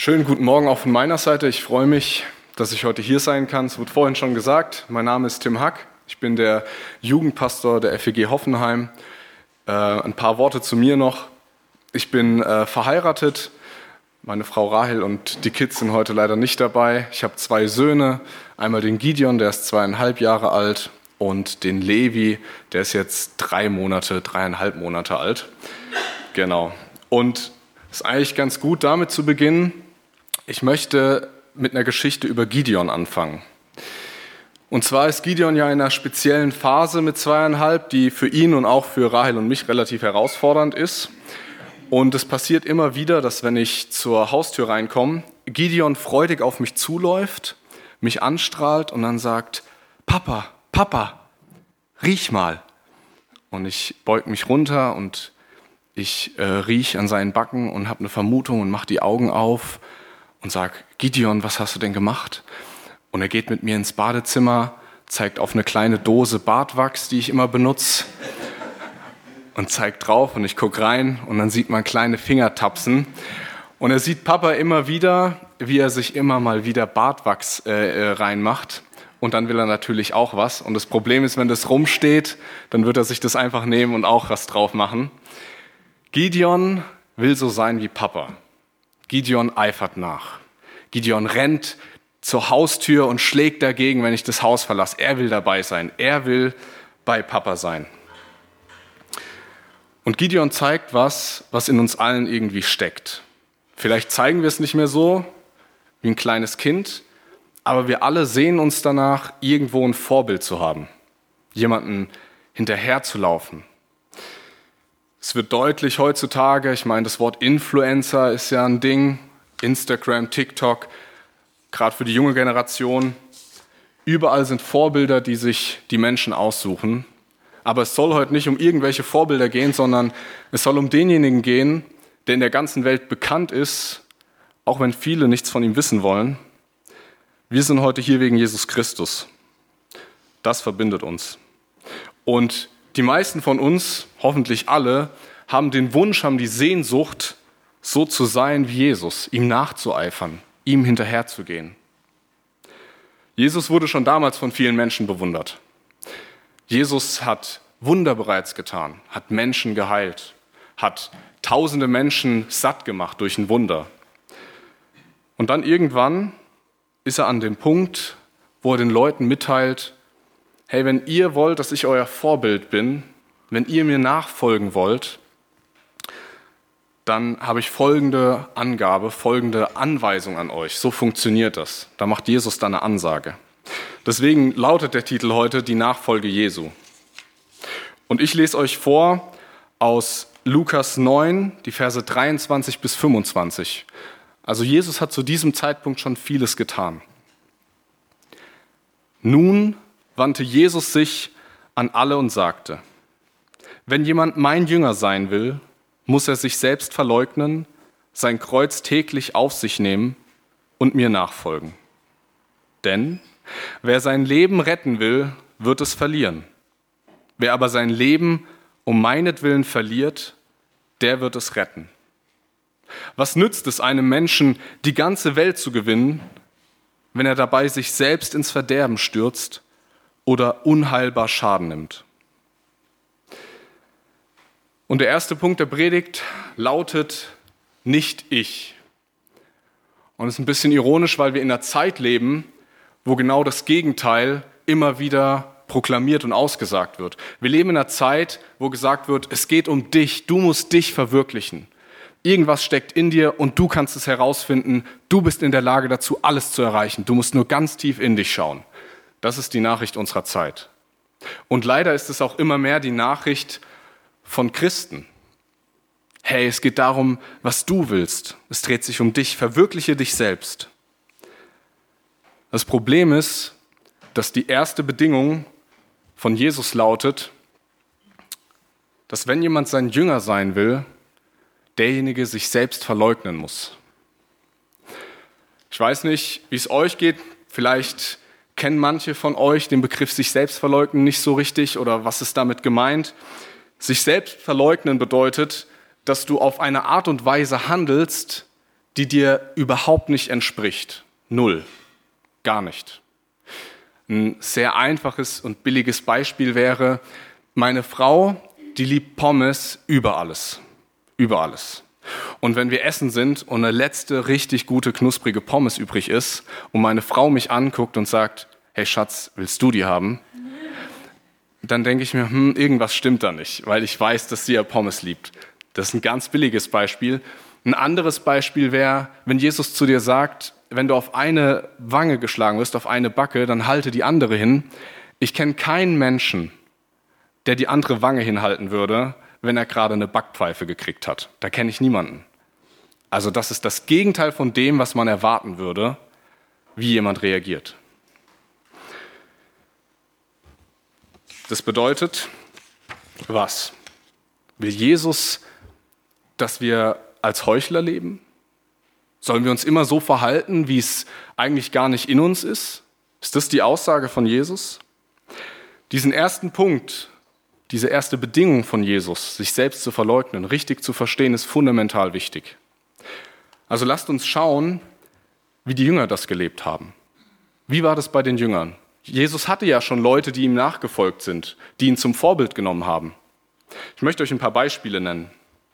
Schönen guten Morgen auch von meiner Seite. Ich freue mich, dass ich heute hier sein kann. Es wurde vorhin schon gesagt, mein Name ist Tim Hack. Ich bin der Jugendpastor der FEG Hoffenheim. Ein paar Worte zu mir noch. Ich bin verheiratet. Meine Frau Rahel und die Kids sind heute leider nicht dabei. Ich habe 2 Söhne. Einmal den Gideon, der ist 2,5 Jahre alt. Und den Levi, der ist jetzt 3,5 Monate alt. Genau. Und es ist eigentlich ganz gut, damit zu beginnen. Ich möchte mit einer Geschichte über Gideon anfangen. Und zwar ist Gideon ja in einer speziellen Phase mit 2,5, die für ihn und auch für Rahel und mich relativ herausfordernd ist. Und es passiert immer wieder, dass wenn ich zur Haustür reinkomme, Gideon freudig auf mich zuläuft, mich anstrahlt und dann sagt, Papa, Papa, riech mal. Und ich beug mich runter und ich rieche an seinen Backen und habe eine Vermutung und mache die Augen auf und sage, Gideon, was hast du denn gemacht? Und er geht mit mir ins Badezimmer, zeigt auf eine kleine Dose Bartwachs, die ich immer benutze, und zeigt drauf und ich gucke rein und dann sieht man kleine Fingertapsen. Und er sieht Papa immer wieder, wie er sich immer mal wieder Bartwachs reinmacht. Und dann will er natürlich auch was. Und das Problem ist, wenn das rumsteht, dann wird er sich das einfach nehmen und auch was drauf machen. Gideon will so sein wie Papa. Gideon eifert nach. Gideon rennt zur Haustür und schlägt dagegen, wenn ich das Haus verlasse. Er will dabei sein. Er will bei Papa sein. Und Gideon zeigt was in uns allen irgendwie steckt. Vielleicht zeigen wir es nicht mehr so wie ein kleines Kind, aber wir alle sehen uns danach, irgendwo ein Vorbild zu haben. Jemanden hinterherzulaufen. Es wird deutlich heutzutage, ich meine, das Wort Influencer ist ja ein Ding, Instagram, TikTok, gerade für die junge Generation. Überall sind Vorbilder, die sich die Menschen aussuchen. Aber es soll heute nicht um irgendwelche Vorbilder gehen, sondern es soll um denjenigen gehen, der in der ganzen Welt bekannt ist, auch wenn viele nichts von ihm wissen wollen. Wir sind heute hier wegen Jesus Christus. Das verbindet uns. Und die meisten von uns, hoffentlich alle, haben den Wunsch, haben die Sehnsucht, so zu sein wie Jesus, ihm nachzueifern, ihm hinterherzugehen. Jesus wurde schon damals von vielen Menschen bewundert. Jesus hat Wunder bereits getan, hat Menschen geheilt, hat tausende Menschen satt gemacht durch ein Wunder. Und dann irgendwann ist er an dem Punkt, wo er den Leuten mitteilt, hey, wenn ihr wollt, dass ich euer Vorbild bin, wenn ihr mir nachfolgen wollt, dann habe ich folgende Angabe, folgende Anweisung an euch. So funktioniert das. Da macht Jesus dann eine Ansage. Deswegen lautet der Titel heute die Nachfolge Jesu. Und ich lese euch vor aus Lukas 9, die Verse 23 bis 25. Also Jesus hat zu diesem Zeitpunkt schon vieles getan. Nun wandte Jesus sich an alle und sagte, wenn jemand mein Jünger sein will, muss er sich selbst verleugnen, sein Kreuz täglich auf sich nehmen und mir nachfolgen. Denn wer sein Leben retten will, wird es verlieren. Wer aber sein Leben um meinetwillen verliert, der wird es retten. Was nützt es einem Menschen, die ganze Welt zu gewinnen, wenn er dabei sich selbst ins Verderben stürzt oder unheilbar Schaden nimmt? Und der erste Punkt der Predigt lautet, nicht ich. Und es ist ein bisschen ironisch, weil wir in einer Zeit leben, wo genau das Gegenteil immer wieder proklamiert und ausgesagt wird. Wir leben in einer Zeit, wo gesagt wird, es geht um dich, du musst dich verwirklichen. Irgendwas steckt in dir und du kannst es herausfinden. Du bist in der Lage dazu, alles zu erreichen. Du musst nur ganz tief in dich schauen. Das ist die Nachricht unserer Zeit. Und leider ist es auch immer mehr die Nachricht von Christen. Hey, es geht darum, was du willst. Es dreht sich um dich. Verwirkliche dich selbst. Das Problem ist, dass die erste Bedingung von Jesus lautet, dass wenn jemand sein Jünger sein will, derjenige sich selbst verleugnen muss. Ich weiß nicht, wie es euch geht. Vielleicht kennen manche von euch den Begriff sich selbst verleugnen nicht so richtig oder was ist damit gemeint. Sich selbst verleugnen bedeutet, dass du auf eine Art und Weise handelst, die dir überhaupt nicht entspricht. Null. Gar nicht. Ein sehr einfaches und billiges Beispiel wäre, meine Frau, die liebt Pommes über alles. Über alles. Und wenn wir essen sind und eine letzte richtig gute, knusprige Pommes übrig ist und meine Frau mich anguckt und sagt, hey Schatz, willst du die haben? Dann denke ich mir, irgendwas stimmt da nicht, weil ich weiß, dass sie ja Pommes liebt. Das ist ein ganz billiges Beispiel. Ein anderes Beispiel wäre, wenn Jesus zu dir sagt, wenn du auf eine Wange geschlagen wirst, auf eine Backe, dann halte die andere hin. Ich kenne keinen Menschen, der die andere Wange hinhalten würde, wenn er gerade eine Backpfeife gekriegt hat. Da kenne ich niemanden. Also das ist das Gegenteil von dem, was man erwarten würde, wie jemand reagiert. Das bedeutet, was? Will Jesus, dass wir als Heuchler leben? Sollen wir uns immer so verhalten, wie es eigentlich gar nicht in uns ist? Ist das die Aussage von Jesus? Diesen ersten Punkt, diese erste Bedingung von Jesus, sich selbst zu verleugnen, richtig zu verstehen, ist fundamental wichtig. Also lasst uns schauen, wie die Jünger das gelebt haben. Wie war das bei den Jüngern? Jesus hatte ja schon Leute, die ihm nachgefolgt sind, die ihn zum Vorbild genommen haben. Ich möchte euch ein paar Beispiele nennen.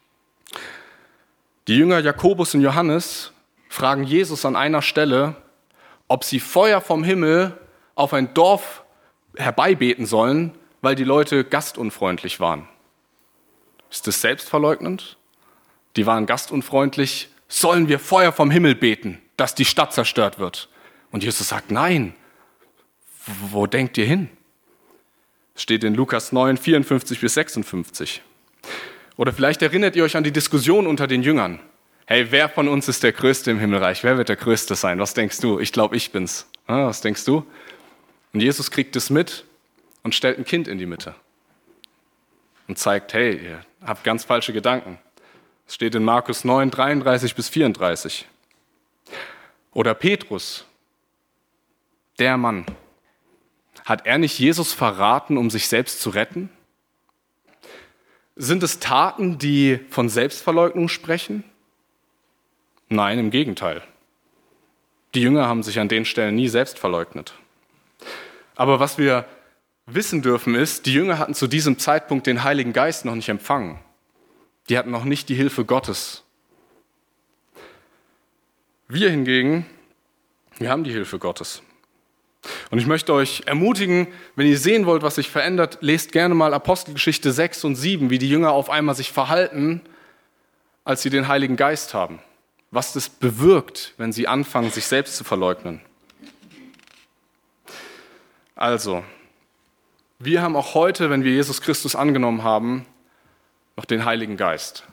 Die Jünger Jakobus und Johannes fragen Jesus an einer Stelle, ob sie Feuer vom Himmel auf ein Dorf herbeibeten sollen, weil die Leute gastunfreundlich waren. Ist das selbstverleugnend? Die waren gastunfreundlich. Sollen wir Feuer vom Himmel beten, dass die Stadt zerstört wird? Und Jesus sagt, nein. Wo denkt ihr hin? Es steht in Lukas 9, 54 bis 56. Oder vielleicht erinnert ihr euch an die Diskussion unter den Jüngern. Hey, wer von uns ist der Größte im Himmelreich? Wer wird der Größte sein? Was denkst du? Ich glaube, ich bin's. Was denkst du? Und Jesus kriegt es mit und stellt ein Kind in die Mitte. Und zeigt, hey, ihr habt ganz falsche Gedanken. Es steht in Markus 9, 33 bis 34. Oder Petrus, der Mann. Hat er nicht Jesus verraten, um sich selbst zu retten? Sind es Taten, die von Selbstverleugnung sprechen? Nein, im Gegenteil. Die Jünger haben sich an den Stellen nie selbst verleugnet. Aber was wir wissen dürfen ist, die Jünger hatten zu diesem Zeitpunkt den Heiligen Geist noch nicht empfangen. Die hatten noch nicht die Hilfe Gottes. Wir hingegen, wir haben die Hilfe Gottes. Und ich möchte euch ermutigen, wenn ihr sehen wollt, was sich verändert, lest gerne mal Apostelgeschichte 6 und 7, wie die Jünger auf einmal sich verhalten, als sie den Heiligen Geist haben. Was das bewirkt, wenn sie anfangen, sich selbst zu verleugnen. Also, wir haben auch heute, wenn wir Jesus Christus angenommen haben, noch den Heiligen Geist.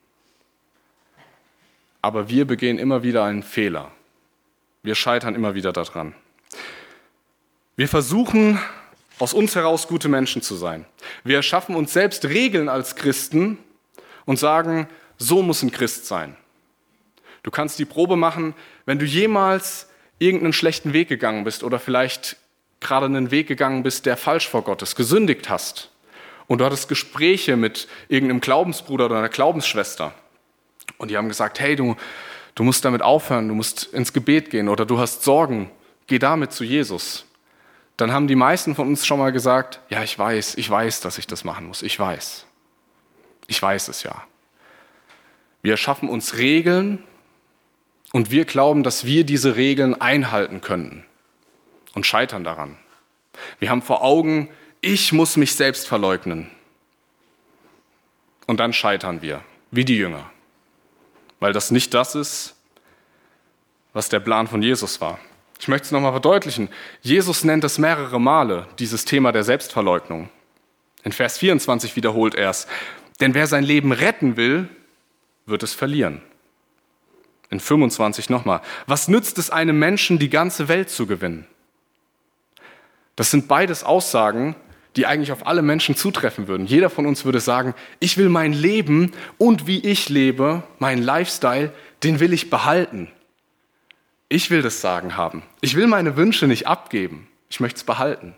Aber wir begehen immer wieder einen Fehler. Wir scheitern immer wieder daran. Wir versuchen, aus uns heraus gute Menschen zu sein. Wir erschaffen uns selbst Regeln als Christen und sagen, so muss ein Christ sein. Du kannst die Probe machen, wenn du jemals irgendeinen schlechten Weg gegangen bist oder vielleicht gerade einen Weg gegangen bist, der falsch vor Gott ist, gesündigt hast und du hattest Gespräche mit irgendeinem Glaubensbruder oder einer Glaubensschwester und die haben gesagt, hey, du musst damit aufhören, du musst ins Gebet gehen oder du hast Sorgen, geh damit zu Jesus. Dann haben die meisten von uns schon mal gesagt, ja, ich weiß, dass ich das machen muss, ich weiß es ja. Wir schaffen uns Regeln und wir glauben, dass wir diese Regeln einhalten könnten und scheitern daran. Wir haben vor Augen, ich muss mich selbst verleugnen. Und dann scheitern wir, wie die Jünger, weil das nicht das ist, was der Plan von Jesus war. Ich möchte es nochmal verdeutlichen. Jesus nennt es mehrere Male, dieses Thema der Selbstverleugnung. In Vers 24 wiederholt er es. Denn wer sein Leben retten will, wird es verlieren. In 25 nochmal. Was nützt es einem Menschen, die ganze Welt zu gewinnen? Das sind beides Aussagen, die eigentlich auf alle Menschen zutreffen würden. Jeder von uns würde sagen, ich will mein Leben und wie ich lebe, meinen Lifestyle, den will ich behalten. Ich will das Sagen haben. Ich will meine Wünsche nicht abgeben. Ich möchte es behalten.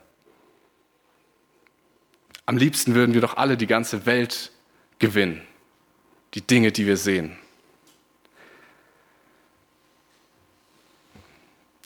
Am liebsten würden wir doch alle die ganze Welt gewinnen. Die Dinge, die wir sehen.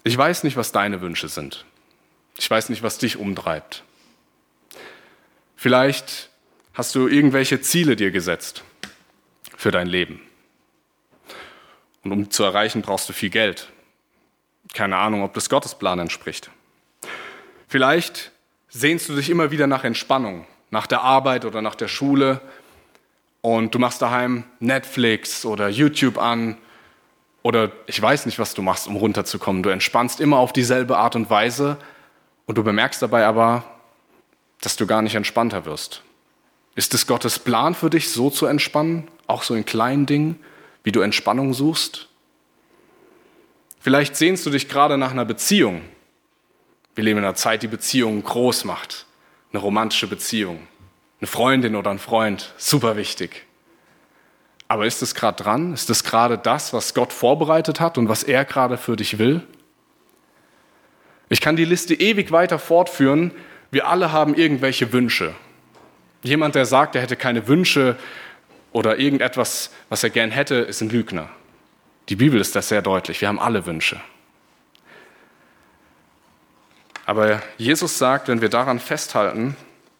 Ich weiß nicht, was deine Wünsche sind. Ich weiß nicht, was dich umtreibt. Vielleicht hast du irgendwelche Ziele dir gesetzt für dein Leben. Und um zu erreichen, brauchst du viel Geld. Keine Ahnung, ob das Gottes Plan entspricht. Vielleicht sehnst du dich immer wieder nach Entspannung, nach der Arbeit oder nach der Schule und du machst daheim Netflix oder YouTube an oder ich weiß nicht, was du machst, um runterzukommen. Du entspannst immer auf dieselbe Art und Weise und du bemerkst dabei aber, dass du gar nicht entspannter wirst. Ist es Gottes Plan für dich, so zu entspannen, auch so in kleinen Dingen, wie du Entspannung suchst? Vielleicht sehnst du dich gerade nach einer Beziehung. Wir leben in einer Zeit, die Beziehungen groß macht. Eine romantische Beziehung. Eine Freundin oder ein Freund, super wichtig. Aber ist es gerade dran? Ist es gerade das, was Gott vorbereitet hat und was er gerade für dich will? Ich kann die Liste ewig weiter fortführen. Wir alle haben irgendwelche Wünsche. Jemand, der sagt, er hätte keine Wünsche oder irgendetwas, was er gern hätte, ist ein Lügner. Die Bibel ist das sehr deutlich. Wir haben alle Wünsche. Aber Jesus sagt, wenn wir daran festhalten,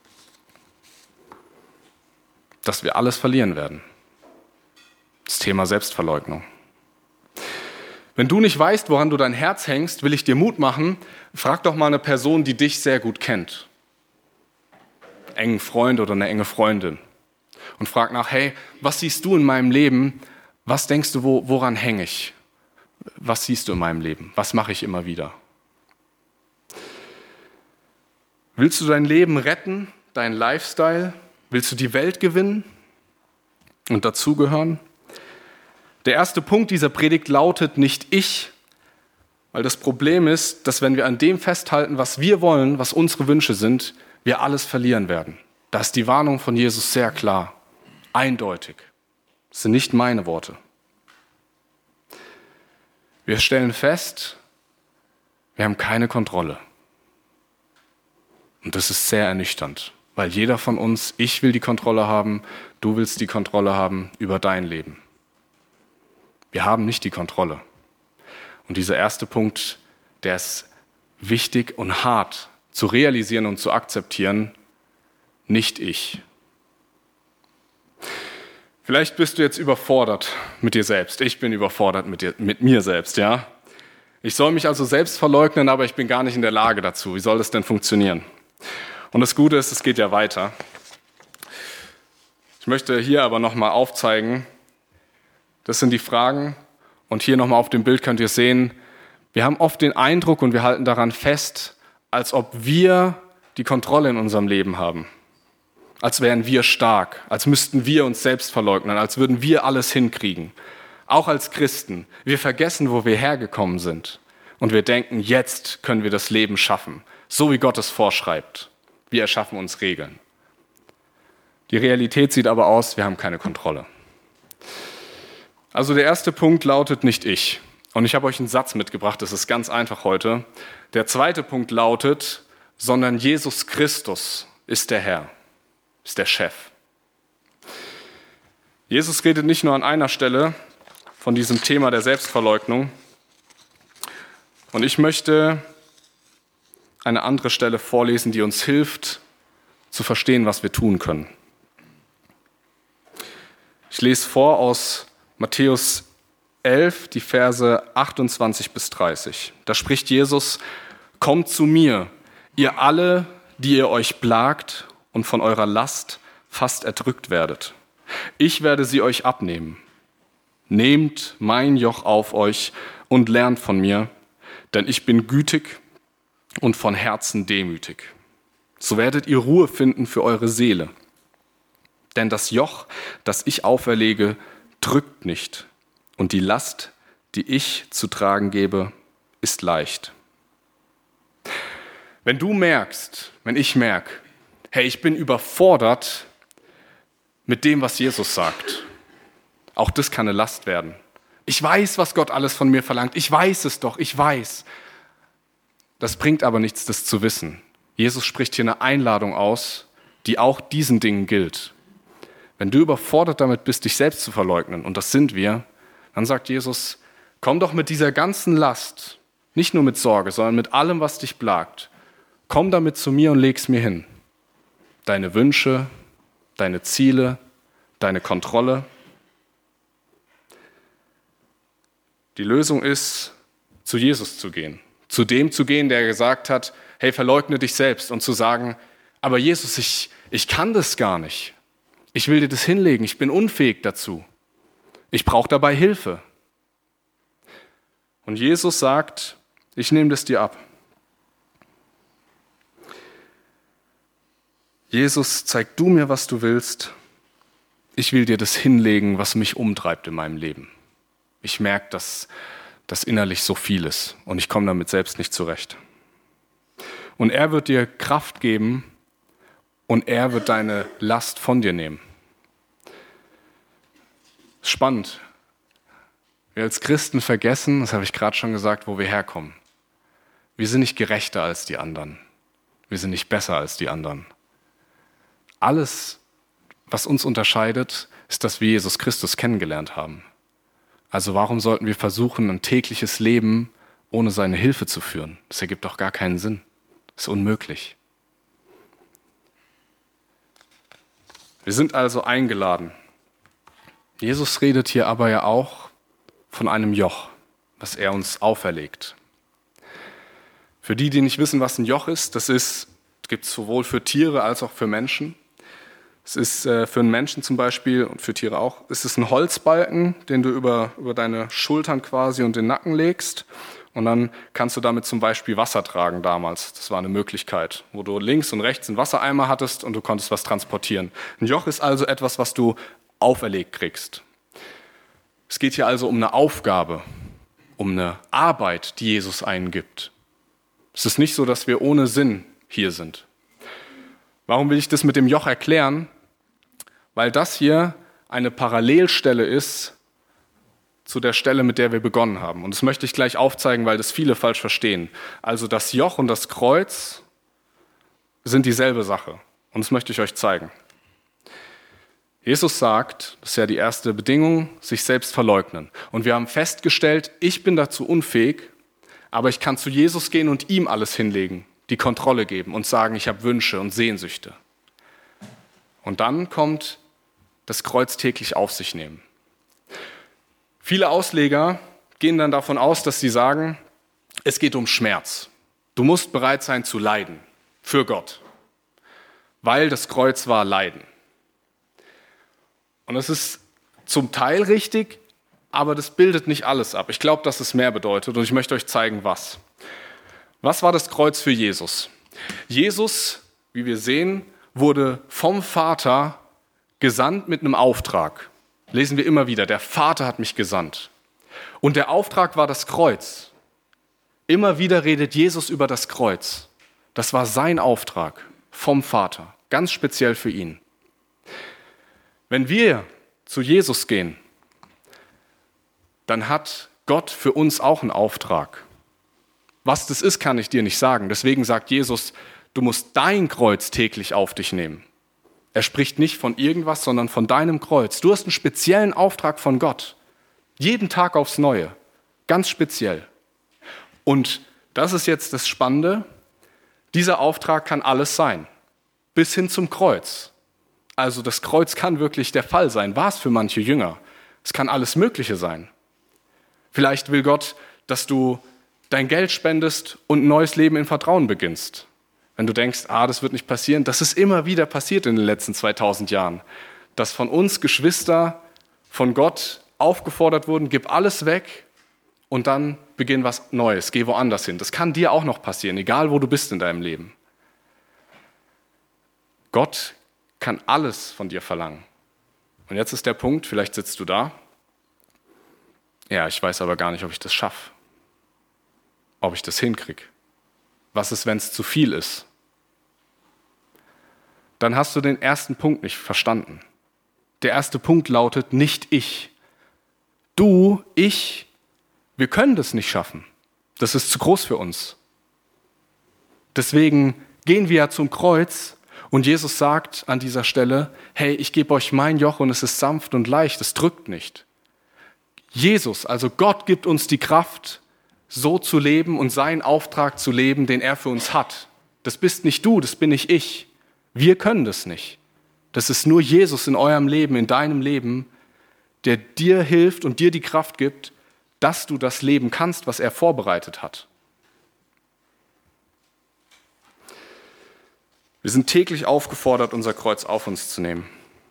dass wir alles verlieren werden. Das Thema Selbstverleugnung. Wenn du nicht weißt, woran du dein Herz hängst, will ich dir Mut machen, frag doch mal eine Person, die dich sehr gut kennt. Einen engen Freund oder eine enge Freundin. Und frag nach, hey, was siehst du in meinem Leben? Was denkst du, woran hänge ich? Was siehst du in meinem Leben? Was mache ich immer wieder? Willst du dein Leben retten, deinen Lifestyle? Willst du die Welt gewinnen und dazugehören? Der erste Punkt dieser Predigt lautet nicht ich, weil das Problem ist, dass wenn wir an dem festhalten, was wir wollen, was unsere Wünsche sind, wir alles verlieren werden. Da ist die Warnung von Jesus sehr klar, eindeutig. Das sind nicht meine Worte. Wir stellen fest, wir haben keine Kontrolle. Und das ist sehr ernüchternd, weil jeder von uns, ich will die Kontrolle haben, du willst die Kontrolle haben über dein Leben. Wir haben nicht die Kontrolle. Und dieser erste Punkt, der ist wichtig und hart zu realisieren und zu akzeptieren, nicht ich. Vielleicht bist du jetzt überfordert mit dir selbst. Ich bin überfordert mit mir selbst, ja. Ich soll mich also selbst verleugnen, aber ich bin gar nicht in der Lage dazu. Wie soll das denn funktionieren? Und das Gute ist, es geht ja weiter. Ich möchte hier aber nochmal aufzeigen, das sind die Fragen. Und hier nochmal auf dem Bild könnt ihr sehen, wir haben oft den Eindruck und wir halten daran fest, als ob wir die Kontrolle in unserem Leben haben. Als wären wir stark, als müssten wir uns selbst verleugnen, als würden wir alles hinkriegen. Auch als Christen. Wir vergessen, wo wir hergekommen sind. Und wir denken, jetzt können wir das Leben schaffen, so wie Gott es vorschreibt. Wir erschaffen uns Regeln. Die Realität sieht aber aus, wir haben keine Kontrolle. Also der erste Punkt lautet nicht ich. Und ich habe euch einen Satz mitgebracht, das ist ganz einfach heute. Der zweite Punkt lautet, sondern Jesus Christus ist der Herr. Ist der Chef. Jesus redet nicht nur an einer Stelle von diesem Thema der Selbstverleugnung. Und ich möchte eine andere Stelle vorlesen, die uns hilft, zu verstehen, was wir tun können. Ich lese vor aus Matthäus 11, die Verse 28 bis 30. Da spricht Jesus, kommt zu mir, ihr alle, die ihr euch plagt und von eurer Last fast erdrückt werdet. Ich werde sie euch abnehmen. Nehmt mein Joch auf euch und lernt von mir, denn ich bin gütig und von Herzen demütig. So werdet ihr Ruhe finden für eure Seele. Denn das Joch, das ich auferlege, drückt nicht. Und die Last, die ich zu tragen gebe, ist leicht. Wenn du merkst, wenn ich merke, hey, ich bin überfordert mit dem, was Jesus sagt. Auch das kann eine Last werden. Ich weiß, was Gott alles von mir verlangt. Ich weiß es doch, ich weiß. Das bringt aber nichts, das zu wissen. Jesus spricht hier eine Einladung aus, die auch diesen Dingen gilt. Wenn du überfordert damit bist, dich selbst zu verleugnen, und das sind wir, dann sagt Jesus, komm doch mit dieser ganzen Last, Nicht nur mit Sorge, sondern mit allem, was dich plagt. Komm damit zu mir und leg's mir hin. Deine Wünsche, deine Ziele, deine Kontrolle. Die Lösung ist, zu Jesus zu gehen. Zu dem zu gehen, der gesagt hat, hey, verleugne dich selbst, und zu sagen, aber Jesus, ich kann das gar nicht. Ich will dir das hinlegen, ich bin unfähig dazu. Ich brauche dabei Hilfe. Und Jesus sagt, ich nehme das dir ab. Jesus, zeig du mir, was du willst. Ich will dir das hinlegen, was mich umtreibt in meinem Leben. Ich merke, dass das innerlich so viel ist und ich komme damit selbst nicht zurecht. Und er wird dir Kraft geben und er wird deine Last von dir nehmen. Spannend. Wir als Christen vergessen, das habe ich gerade schon gesagt, wo wir herkommen. Wir sind nicht gerechter als die anderen. Wir sind nicht besser als die anderen. Alles, was uns unterscheidet, ist, dass wir Jesus Christus kennengelernt haben. Also warum sollten wir versuchen, ein tägliches Leben ohne seine Hilfe zu führen? Das ergibt doch gar keinen Sinn. Das ist unmöglich. Wir sind also eingeladen. Jesus redet hier aber ja auch von einem Joch, was er uns auferlegt. Für die nicht wissen, was ein Joch ist, das gibt es sowohl für Tiere als auch für Menschen. Es ist für einen Menschen zum Beispiel und für Tiere auch, es ist ein Holzbalken, den du über deine Schultern quasi und den Nacken legst. Und dann kannst du damit zum Beispiel Wasser tragen damals. Das war eine Möglichkeit, wo du links und rechts einen Wassereimer hattest und du konntest was transportieren. Ein Joch ist also etwas, was du auferlegt kriegst. Es geht hier also um eine Aufgabe, um eine Arbeit, die Jesus einen gibt. Es ist nicht so, dass wir ohne Sinn hier sind. Warum will ich das mit dem Joch erklären? Weil das hier eine Parallelstelle ist zu der Stelle, mit der wir begonnen haben. Und das möchte ich gleich aufzeigen, weil das viele falsch verstehen. Also das Joch und das Kreuz sind dieselbe Sache. Und das möchte ich euch zeigen. Jesus sagt, das ist ja die erste Bedingung, sich selbst verleugnen. Und wir haben festgestellt, ich bin dazu unfähig, aber ich kann zu Jesus gehen und ihm alles hinlegen, die Kontrolle geben und sagen, ich habe Wünsche und Sehnsüchte. Und dann kommt das Kreuz täglich auf sich nehmen. Viele Ausleger gehen dann davon aus, dass sie sagen, es geht um Schmerz. Du musst bereit sein zu leiden für Gott, weil das Kreuz war Leiden. Und das ist zum Teil richtig, aber das bildet nicht alles ab. Ich glaube, dass es mehr bedeutet und ich möchte euch zeigen, was. Was war das Kreuz für Jesus? Jesus, wie wir sehen, wurde vom Vater gesandt mit einem Auftrag. Lesen wir immer wieder, der Vater hat mich gesandt. Und der Auftrag war das Kreuz. Immer wieder redet Jesus über das Kreuz. Das war sein Auftrag vom Vater, ganz speziell für ihn. Wenn wir zu Jesus gehen, dann hat Gott für uns auch einen Auftrag. Was das ist, kann ich dir nicht sagen. Deswegen sagt Jesus, du musst dein Kreuz täglich auf dich nehmen. Er spricht nicht von irgendwas, sondern von deinem Kreuz. Du hast einen speziellen Auftrag von Gott. Jeden Tag aufs Neue. Ganz speziell. Und das ist jetzt das Spannende. Dieser Auftrag kann alles sein. Bis hin zum Kreuz. Also das Kreuz kann wirklich der Fall sein. War es für manche Jünger. Es kann alles Mögliche sein. Vielleicht will Gott, dass du dein Geld spendest und ein neues Leben in Vertrauen beginnst. Wenn du denkst, das wird nicht passieren, das ist immer wieder passiert in den letzten 2000 Jahren. Dass von uns Geschwister von Gott aufgefordert wurden, gib alles weg und dann beginn was Neues, geh woanders hin. Das kann dir auch noch passieren, egal wo du bist in deinem Leben. Gott kann alles von dir verlangen. Und jetzt ist der Punkt, vielleicht sitzt du da. Ja, ich weiß aber gar nicht, ob ich das schaffe. Ob ich das hinkriege. Was ist, wenn es zu viel ist? Dann hast du den ersten Punkt nicht verstanden. Der erste Punkt lautet, nicht ich. Du, ich, wir können das nicht schaffen. Das ist zu groß für uns. Deswegen gehen wir ja zum Kreuz und Jesus sagt an dieser Stelle, hey, ich gebe euch mein Joch und es ist sanft und leicht, es drückt nicht. Jesus, also Gott gibt uns die Kraft, so zu leben und seinen Auftrag zu leben, den er für uns hat. Das bist nicht du, das bin nicht ich. Wir können das nicht. Das ist nur Jesus in eurem Leben, in deinem Leben, der dir hilft und dir die Kraft gibt, dass du das leben kannst, was er vorbereitet hat. Wir sind täglich aufgefordert, unser Kreuz auf uns zu nehmen.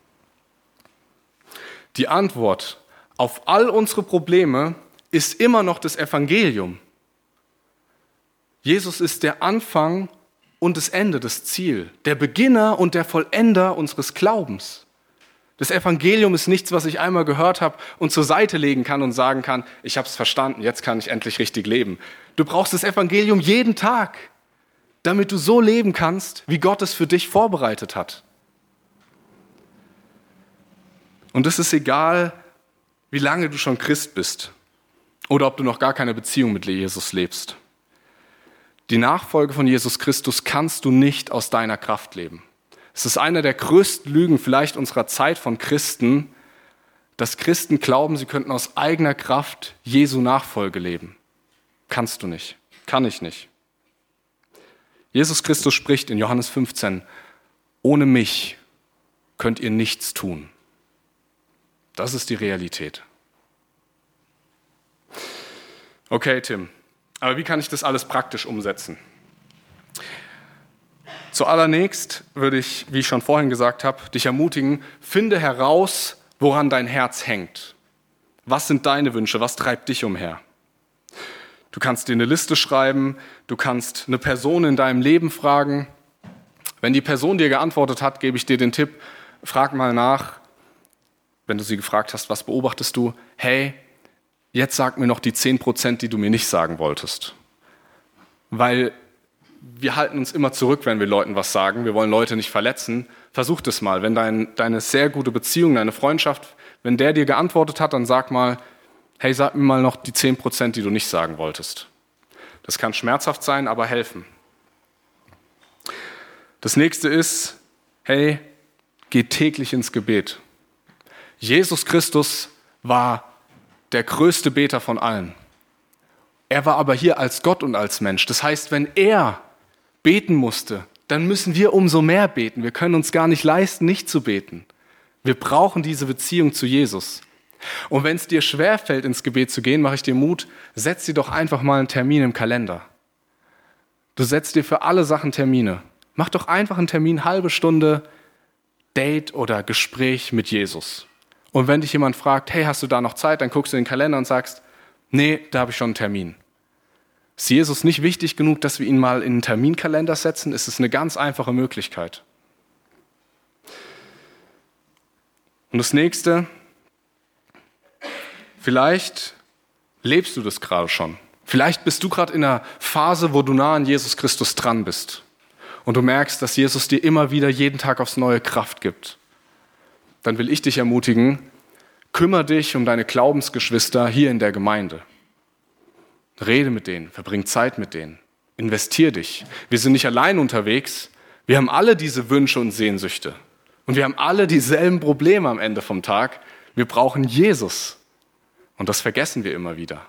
Die Antwort auf all unsere Probleme ist immer noch das Evangelium. Jesus ist der Anfang und das Ende, das Ziel, der Beginner und der Vollender unseres Glaubens. Das Evangelium ist nichts, was ich einmal gehört habe und zur Seite legen kann und sagen kann, ich habe es verstanden, jetzt kann ich endlich richtig leben. Du brauchst das Evangelium jeden Tag, damit du so leben kannst, wie Gott es für dich vorbereitet hat. Und es ist egal, wie lange du schon Christ bist oder ob du noch gar keine Beziehung mit Jesus lebst. Die Nachfolge von Jesus Christus kannst du nicht aus deiner Kraft leben. Es ist eine der größten Lügen vielleicht unserer Zeit von Christen, dass Christen glauben, sie könnten aus eigener Kraft Jesu Nachfolge leben. Kannst du nicht, kann ich nicht. Jesus Christus spricht in Johannes 15, ohne mich könnt ihr nichts tun. Das ist die Realität. Okay, Tim, aber wie kann ich das alles praktisch umsetzen? Zuallererst würde ich, wie ich schon vorhin gesagt habe, dich ermutigen, finde heraus, woran dein Herz hängt. Was sind deine Wünsche? Was treibt dich umher? Du kannst dir eine Liste schreiben, du kannst eine Person in deinem Leben fragen. Wenn die Person dir geantwortet hat, gebe ich dir den Tipp, frag mal nach, wenn du sie gefragt hast, was beobachtest du? Hey, jetzt sag mir noch die 10%, die du mir nicht sagen wolltest. Weil wir halten uns immer zurück, wenn wir Leuten was sagen. Wir wollen Leute nicht verletzen. Versuch das mal. Wenn deine sehr gute Beziehung, deine Freundschaft, wenn der dir geantwortet hat, dann sag mal, hey, sag mir mal noch die 10%, die du nicht sagen wolltest. Das kann schmerzhaft sein, aber helfen. Das nächste ist, hey, geh täglich ins Gebet. Jesus Christus war der größte Beter von allen. Er war aber hier als Gott und als Mensch. Das heißt, wenn er beten musste, dann müssen wir umso mehr beten. Wir können uns gar nicht leisten, nicht zu beten. Wir brauchen diese Beziehung zu Jesus. Und wenn es dir schwerfällt, ins Gebet zu gehen, mache ich dir Mut, setz dir doch einfach mal einen Termin im Kalender. Du setzt dir für alle Sachen Termine. Mach doch einfach einen Termin, halbe Stunde Date oder Gespräch mit Jesus. Und wenn dich jemand fragt, hey, hast du da noch Zeit? Dann guckst du in den Kalender und sagst, nee, da habe ich schon einen Termin. Ist Jesus nicht wichtig genug, dass wir ihn mal in einen Terminkalender setzen? Es ist eine ganz einfache Möglichkeit. Und das nächste, vielleicht lebst du das gerade schon. Vielleicht bist du gerade in einer Phase, wo du nah an Jesus Christus dran bist. Und du merkst, dass Jesus dir immer wieder jeden Tag aufs Neue Kraft gibt. Dann will ich dich ermutigen, kümmere dich um deine Glaubensgeschwister hier in der Gemeinde. Rede mit denen, verbring Zeit mit denen, investier dich. Wir sind nicht allein unterwegs, wir haben alle diese Wünsche und Sehnsüchte. Und wir haben alle dieselben Probleme am Ende vom Tag. Wir brauchen Jesus. Und das vergessen wir immer wieder.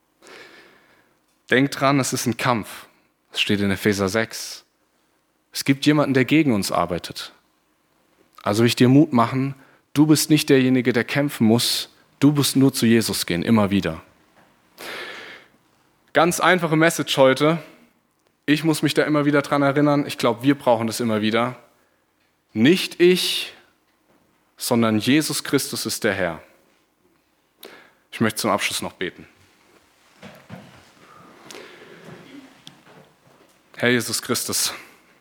Denk dran, es ist ein Kampf. Es steht in Epheser 6. Es gibt jemanden, der gegen uns arbeitet. Also will ich dir Mut machen, du bist nicht derjenige, der kämpfen muss. Du musst nur zu Jesus gehen, immer wieder. Ganz einfache Message heute. Ich muss mich da immer wieder dran erinnern. Ich glaube, wir brauchen das immer wieder. Nicht ich, sondern Jesus Christus ist der Herr. Ich möchte zum Abschluss noch beten. Herr Jesus Christus,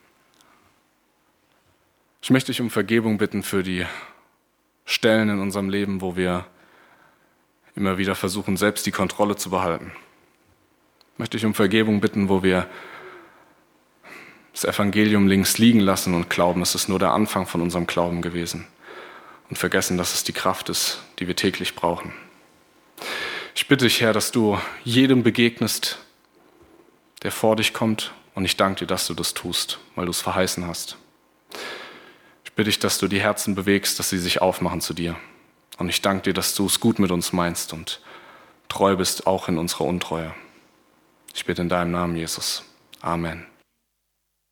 ich möchte dich um Vergebung bitten für die Stellen in unserem Leben, wo wir immer wieder versuchen, selbst die Kontrolle zu behalten. Ich möchte dich um Vergebung bitten, wo wir das Evangelium links liegen lassen und glauben, es ist nur der Anfang von unserem Glauben gewesen und vergessen, dass es die Kraft ist, die wir täglich brauchen. Ich bitte dich, Herr, dass du jedem begegnest, der vor dich kommt, und ich danke dir, dass du das tust, weil du es verheißen hast. Ich bitte dich, dass du die Herzen bewegst, dass sie sich aufmachen zu dir. Und ich danke dir, dass du es gut mit uns meinst und treu bist, auch in unserer Untreue. Ich bitte in deinem Namen, Jesus. Amen.